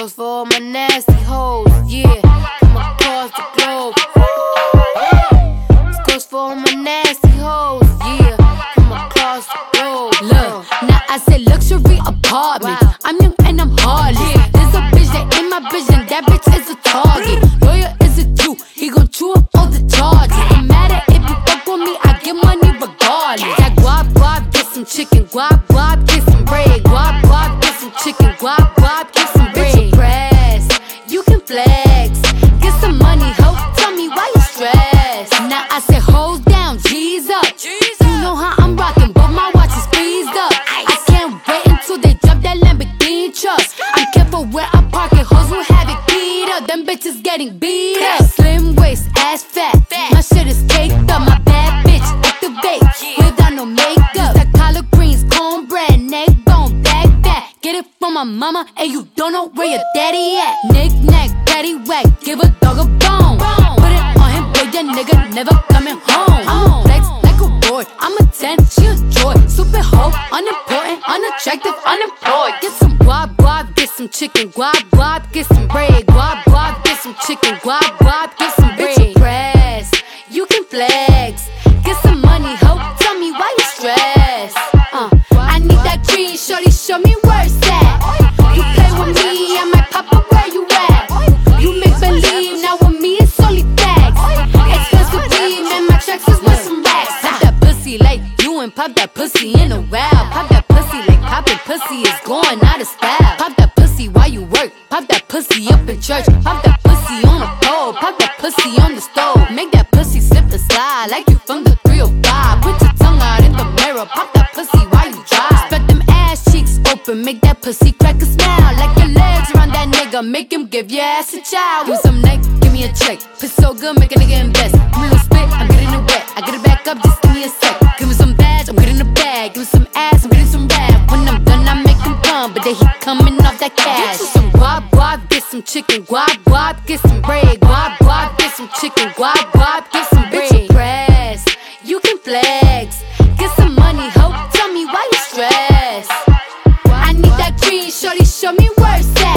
goes for all my nasty hoes, yeah, from across the globe. This goes for all my nasty hoes, yeah, from across the globe. Look, now I said luxury apartment. I'm young and I'm heartless. There's a bitch that ain't my vision, that bitch is a target. Lawyer is a Jew, he gon' chew up all the charges. No matter if you fuck with me, I get money regardless. That guap guap, get some chicken. Guap guap, get some bread. Guap guap, get some chicken. Guap guap, get some bread. Bitch, you press, you can flex. Get some money, ho. Tell me why you stressed. Now I said hoes down, G's up. You know how I'm rocking, but my watch is freezed up. I can't wait until they drop that Lamborghini truck. I'm careful where I park it, hoes will have it beat up. Them bitches getting beat up. Slim waist, ass fat. My shit is caked up. My bad bitch activate without no makeup. That collard greens, cornbread, neck bone, back fat. Get it from my mama, and you don't know where your daddy at. Knick knack, daddy whack, give a dog a bone. Put it on him, boy, that nigga never coming home. I'm flex like a boy, I'm a 10, she a joy. Super hoe, unimportant, unattractive, unemployed. Get some guap guap, get some chicken. Guap guap, get some bread. Guap guap, get some chicken. Guap guap, get some bread. Bitch, you press, you can flex. Get some money, ho. Tell me why you stressed. I need that green, shorty, show me where it's at. You play with me, I might pop up where you at. You make believe, now with me it's only facts. Expensive weed, man, my checks is worth some racks. Pop that pussy like you and pop that pussy in a while. Pop that pussy like poppin' pussy is going out of style. Pop that pussy while you work. Pop that pussy up in church. Pop that pussy on the pole. Pop that pussy on the stove. Make that pussy slip and slide like you from the 305. Put your tongue out in the mirror. Pop that pussy while you drive. Spread them ass cheeks open. Make that pussy crack a smile. Like your legs around that nigga. Make him give your ass a child. Give some neck, give me a check. Piss so good, make a nigga invest. Give me a little spit, I'm getting it wet. I get it back up, just give me a sec. Give me some badge, I'm getting a bag. Give me some ass, I'm getting some rap. When I'm done, I make him come, but then he coming off that cash. Get you some guap guap, get some chicken. Guap guap, get some bread. Guap guap, get some chicken. Guap guap, get some bread. Bitch, you press, you can flex. Get some money, ho. Tell me why you stressed. I need that green, shorty, show me where it's at.